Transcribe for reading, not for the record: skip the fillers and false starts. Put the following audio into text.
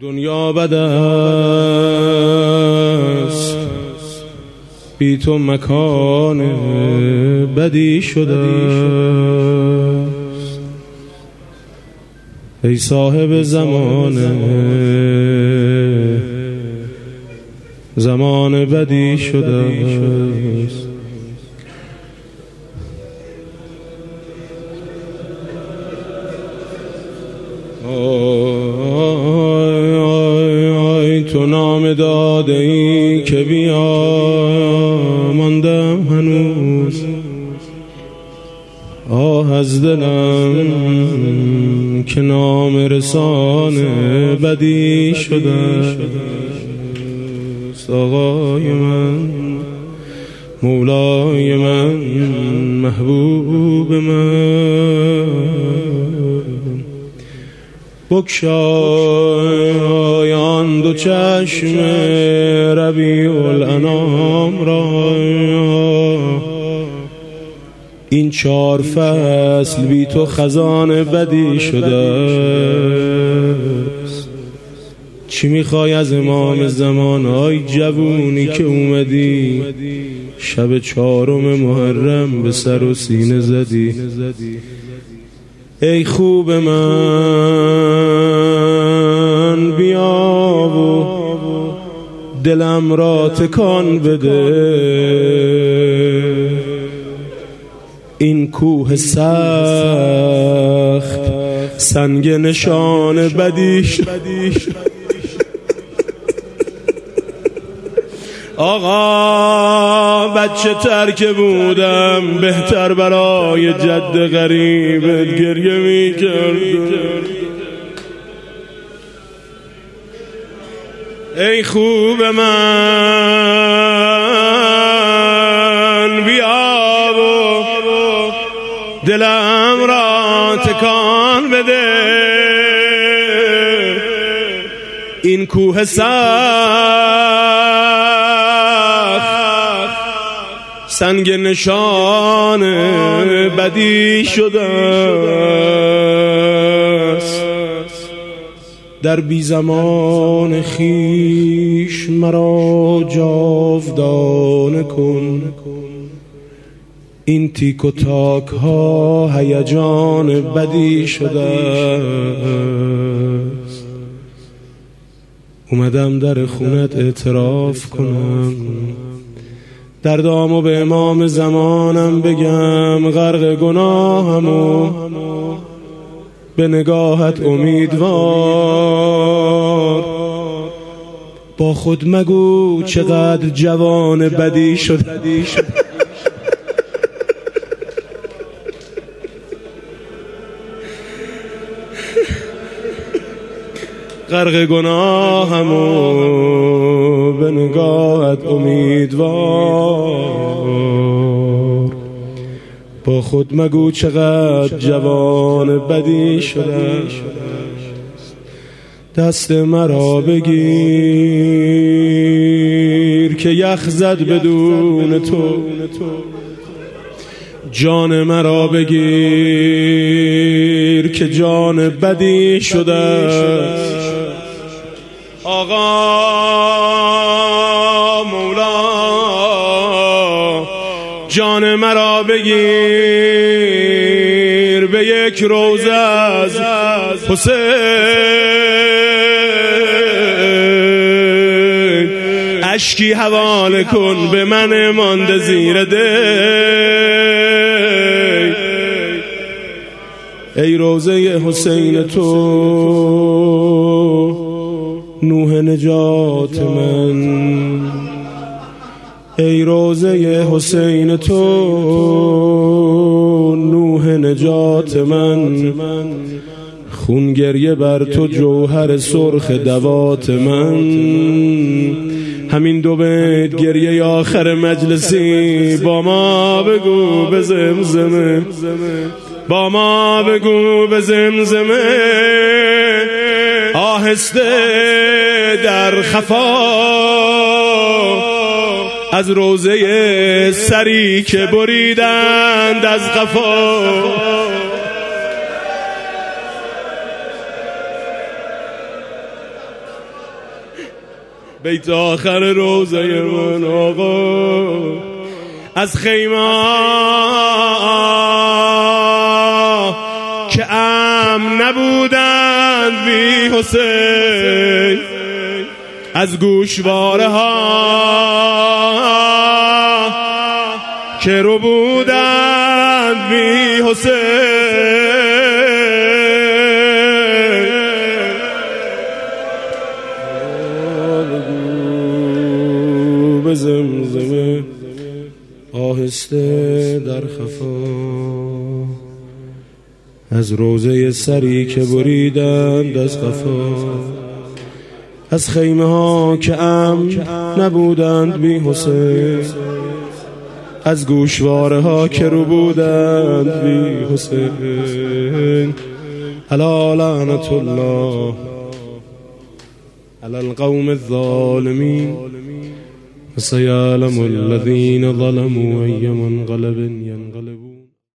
دنیا بد است، بی تو مکان بدی شده است. ای صاحب زمان بدی شده است. تو نام داده ای که بیا، ماندم هنوز آه از دلم که نام رسان بدی شده است. آقای من، مولای من، محبوب من، بگشای آن دو چشم ربیع الانام را، این 4 فصل بی تو خزان بدی شده است. چی میخوای از امام زمان؟ آی جوونی که اومدی شب 4 محرم به سر و سینه زدی. ای خوب من، بیا و دلم را تکان بده. این کوه سخت سنگ نشان بدی شد. آقا بچه تر که بودم بهتر برای جد غریبت گریه می کردم. ای خوب من، بیا و دلم را تکان بده. این کوه سخت سنگ نشان بدی شده است. در بی زمان خیش مرا جاودانه کن. این تیک و تاک ها هیجان بدی شده است. اومدم در خونت اعتراف کنم، دردامو به امام زمانم بگم، غرق گناهمو به نگاهت امیدوار. با خود مگو چقدر جوان بدی شد. غرق گناهمو به نگاهت امیدوار. با خود مگو چقدر جوان بدی شده. دست مرا بگیر که یخ زد بدون تو. جان مرا بگیر که جان بدی شده. آقا مولا، جان مرا بگیر به یک روزه از حسین. اشکی حواله کن به من مانده زیر دی. ای روزه حسین تو نوح نجات من. ای روزه حسین تو نوح نجات من. خون گریه بر تو جوهر سرخ دوات من. همین 2 بیت گریه آخر مجلسی با ما بگو به زمزمه. با ما بگو به زمزمه. آهسته در خفا از روزه سری که بریدند از قفا. بیت آخر روزه من آقا از خیمه که امن نبودند بی حسین، از گوشواره ها که رو بودند بی حسین، به زمزمه آهسته در خفا از روزه سری که بریدند از قفا، از خیمه ها که امن نبودند بی حسین، از گوشواره ها که رو بودند بی حسین. الا لعنت الله علی القوم الظالمین وسيعلم الذين ظلموا أي منقلب ينقلبون.